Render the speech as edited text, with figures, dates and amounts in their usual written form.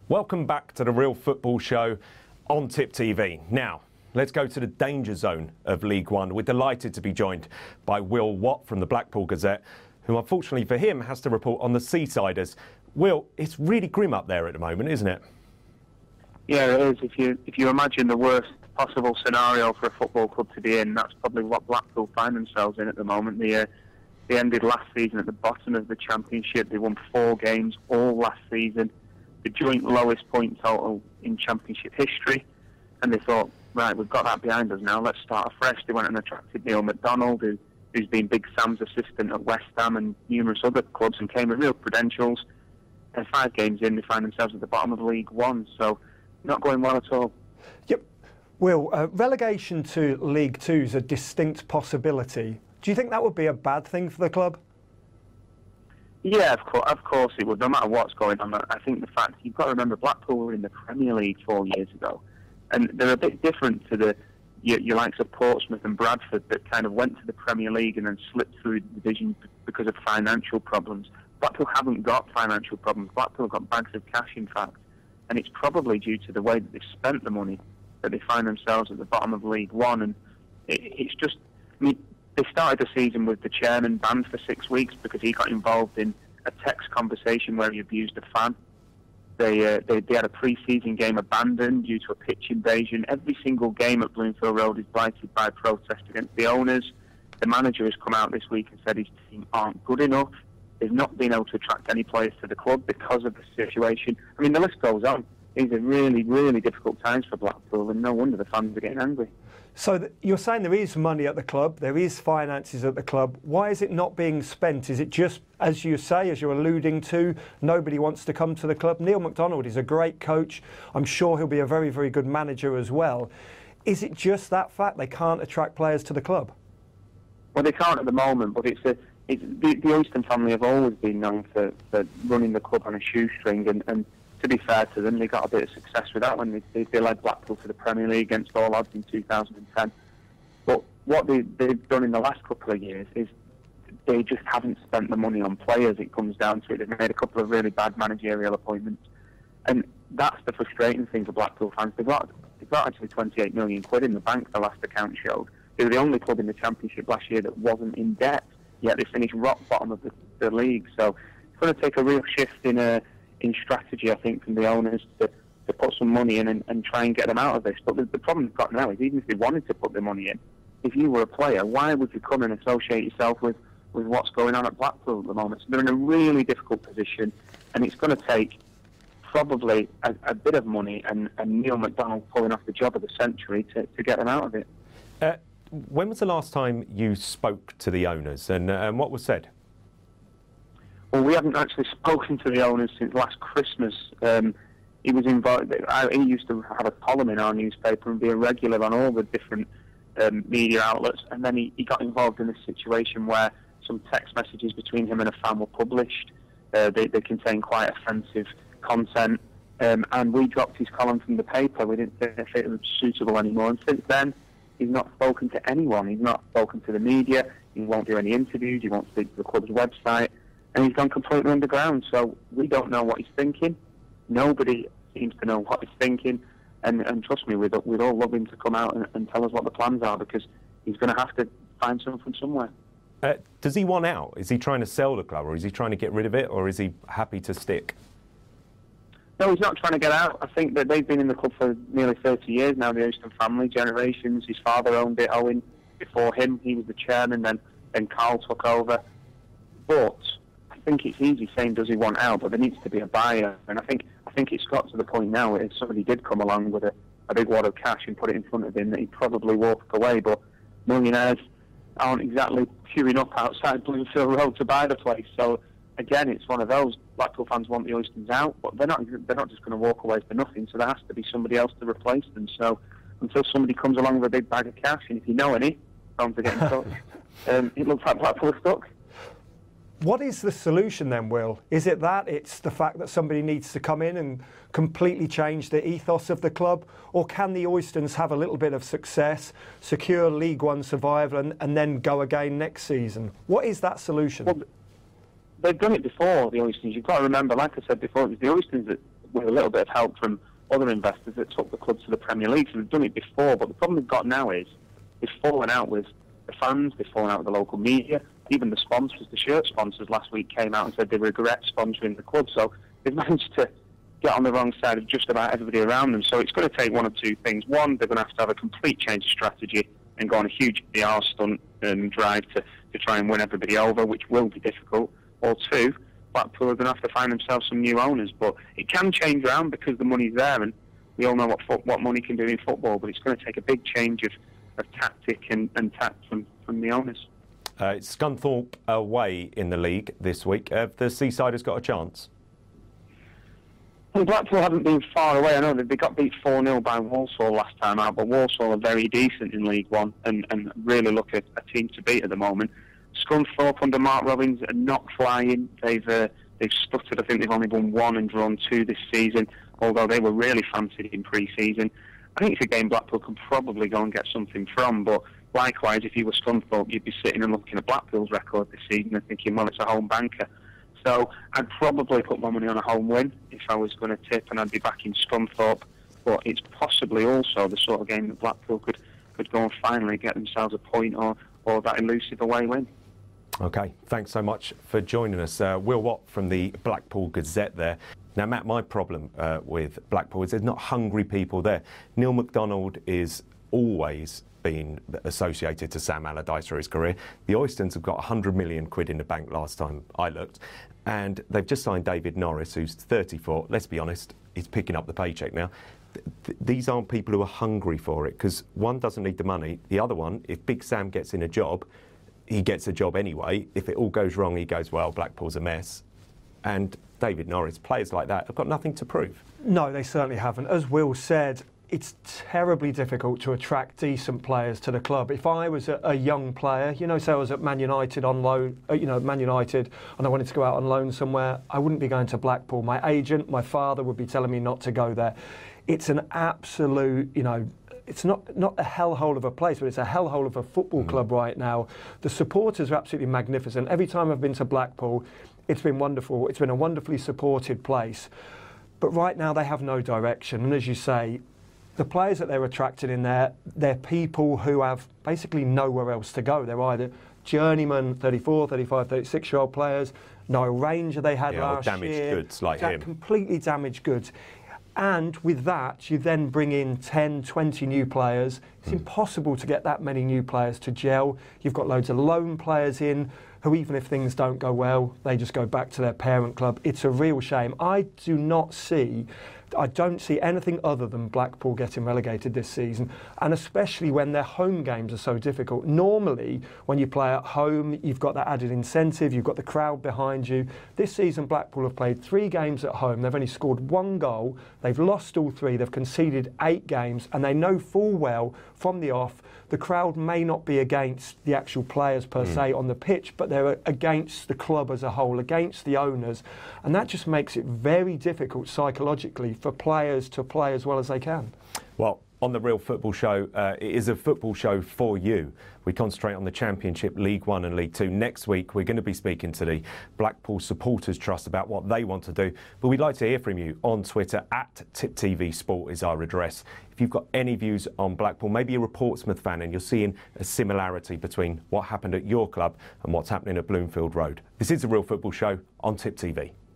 Welcome back to the Real Football Show on Tip TV. Now, let's go to the danger zone of League One. We're delighted to be joined by Will Watt from the Blackpool Gazette, who unfortunately for him has to report on the Seasiders. Will, it's really grim up there at the moment, isn't it? Yeah, it is. If you imagine the worst possible scenario for a football club to be in, that's probably what Blackpool find themselves in at the moment. They ended last season at the bottom of the Championship. They won 4 games all last season, the joint lowest point total in Championship history. And they thought, right, we've got that behind us now, let's start afresh. They went and attracted Neil McDonald, who's been Big Sam's assistant at West Ham and numerous other clubs, and came with real credentials. And 5 games in, they find themselves at the bottom of League One, so not going well at all. Yep. Will, relegation to League Two is a distinct possibility. Do you think that would be a bad thing for the club? Yeah, of course it would, no matter what's going on. I think the fact, you've got to remember, Blackpool were in the Premier League 4 years ago, and they're a bit different to your likes of Portsmouth and Bradford that kind of went to the Premier League and then slipped through the division because of financial problems. Blackpool haven't got financial problems. Blackpool have got bags of cash, in fact, and it's probably due to the way that they've spent the money that they find themselves at the bottom of League One. And it's just, I mean, they started the season with the chairman banned for 6 weeks because he got involved in a text conversation where he abused a fan. They had a pre-season game abandoned due to a pitch invasion. Every single game at Bloomfield Road is blighted by protest against the owners. The manager has come out this week and said his team aren't good enough. They've not been able to attract any players to the club because of the situation. I mean, the list goes on. These are really, really difficult times for Blackpool, and no wonder the fans are getting angry. So you're saying there is money at the club, there is finances at the club. Why is it not being spent? Is it just, as you say, as you're alluding to, nobody wants to come to the club? Neil McDonald is a great coach. I'm sure he'll be a very, very good manager as well. Is it just that fact they can't attract players to the club? Well, they can't at the moment, but the Oyston family have always been known for running the club on a shoestring, and to be fair to them, they got a bit of success with that when they led Blackpool to the Premier League against all odds in 2010. But what they've done in the last couple of years is they just haven't spent the money on players. It comes down to it. They've made a couple of really bad managerial appointments, and that's the frustrating thing for Blackpool fans. They've got actually 28 million quid in the bank, the last account showed. They were the only club in the Championship last year that wasn't in debt, yet they finished rock bottom of the league. So it's going to take a real shift in strategy, I think, from the owners to put some money in and try and get them out of this. But the problem they've got now is, even if they wanted to put the money in, if you were a player, why would you come and associate yourself with what's going on at Blackpool at the moment? So they're in a really difficult position, and it's going to take probably a bit of money and Neil McDonald pulling off the job of the century to get them out of it. When was the last time you spoke to the owners, and what was said? Well, we haven't actually spoken to the owners since last Christmas. He was involved. He used to have a column in our newspaper and be a regular on all the different media outlets. And then he got involved in a situation where some text messages between him and a fan were published. They contain quite offensive content, and we dropped his column from the paper. We didn't think it was suitable anymore. And since then, he's not spoken to anyone. He's not spoken to the media. He won't do any interviews. He won't speak to the club's website. And he's gone completely underground, so we don't know what he's thinking. Nobody seems to know what he's thinking, and trust me, we'd all love him to come out and tell us what the plans are, because he's going to have to find something from somewhere. Does he want out? Is he trying to sell the club, or is he trying to get rid of it, or is he happy to stick? No, he's not trying to get out. I think that they've been in the club for nearly 30 years now, the Oyston family, generations. His father owned it, Owen. Before him, he was the chairman, then Carl took over. But I think it's easy saying, does he want out? But there needs to be a buyer. And I think it's got to the point now where if somebody did come along with a big wad of cash and put it in front of him, that he'd probably walk away. But millionaires aren't exactly queuing up outside Bloomfield Road to buy the place. So again, it's one of those. Blackpool fans want the Oystons out, but they're not just going to walk away for nothing. So there has to be somebody else to replace them. So until somebody comes along with a big bag of cash, and if you know any, don't forget in touch. It looks like Blackpool are stuck. What is the solution then, Will? Is it that it's the fact that somebody needs to come in and completely change the ethos of the club? Or can the Oystons have a little bit of success, secure League One survival and then go again next season? What is that solution? Well, they've done it before, the Oystons. You've got to remember, like I said before, it was the Oystons that with a little bit of help from other investors that took the club to the Premier League. So they've done it before, but the problem they've got now is they've fallen out with the fans, they've fallen out with the local media, even the sponsors. The shirt sponsors last week came out and said they regret sponsoring the club. So they've managed to get on the wrong side of just about everybody around them. So it's going to take one of two things. One, they're going to have a complete change of strategy and go on a huge PR stunt and drive to try and win everybody over, which will be difficult. Or two, Blackpool are going to have to find themselves some new owners. But it can change around because the money's there, and we all know what money can do in football, but it's going to take a big change of tactic and tact from the owners. It's Scunthorpe away in the league this week. Have the Seasiders got a chance? And Blackpool haven't been far away. I know that they got beat 4-0 by Walsall last time out, but Walsall are very decent in League One and really look at a team to beat at the moment. Scunthorpe under Mark Robins are not flying. They've stuttered. I think they've only won 1 and drawn 2 this season, although they were really fancied in pre-season. I think it's a game Blackpool can probably go and get something from, but likewise, if you were Scunthorpe, you'd be sitting and looking at Blackpool's record this season and thinking, well, it's a home banker. So I'd probably put my money on a home win if I was going to tip, and I'd be backing Scunthorpe. But it's possibly also the sort of game that Blackpool could go and finally get themselves a point or that elusive away win. OK, thanks so much for joining us. Will Watt from the Blackpool Gazette there. Now, Matt, my problem with Blackpool is there's not hungry people there. Neil McDonald is always been associated to Sam Allardyce for his career. The Oystons have got 100 million quid in the bank last time I looked, and they've just signed David Norris, who's 34. Let's be honest, he's picking up the paycheck now. These aren't people who are hungry for it, because one doesn't need the money. The other one, if Big Sam gets in a job, he gets a job anyway. If it all goes wrong, he goes, well, Blackpool's a mess. And David Norris, players like that have got nothing to prove. No, they certainly haven't. As Will said, it's terribly difficult to attract decent players to the club. If I was a young player, say I was at Man United on loan, Man United, and I wanted to go out on loan somewhere, I wouldn't be going to Blackpool. My agent, my father would be telling me not to go there. It's an absolute, it's not a hellhole of a place, but it's a hellhole of a football club right now. The supporters are absolutely magnificent. Every time I've been to Blackpool, it's been wonderful. It's been a wonderfully supported place. But right now they have no direction. And as you say, the players that they're attracting in there, they're people who have basically nowhere else to go. They're either journeyman 34, 35, 36-year-old players, no Ranger they had last year. Damaged goods like him. Completely damaged goods. And with that, you then bring in 10, 20 new players. It's impossible to get that many new players to gel. You've got loads of loan players in who, even if things don't go well, they just go back to their parent club. It's a real shame. I don't see anything other than Blackpool getting relegated this season, and especially when their home games are so difficult. Normally, when you play at home, you've got that added incentive, you've got the crowd behind you. This season, Blackpool have played 3 games at home. They've only scored 1 goal. They've lost all 3. They've conceded 8 games, and they know full well from the off the crowd may not be against the actual players per se on the pitch, but they're against the club as a whole, against the owners. And that just makes it very difficult psychologically for players to play as well as they can. Well, on the Real Football Show, it is a football show for you. We concentrate on the Championship, League One and League Two. Next week, we're going to be speaking to the Blackpool Supporters Trust about what they want to do. But we'd like to hear from you on Twitter. @TipTVSport is our address. If you've got any views on Blackpool, maybe you're a Portsmouth fan and you're seeing a similarity between what happened at your club and what's happening at Bloomfield Road. This is the Real Football Show on Tip TV.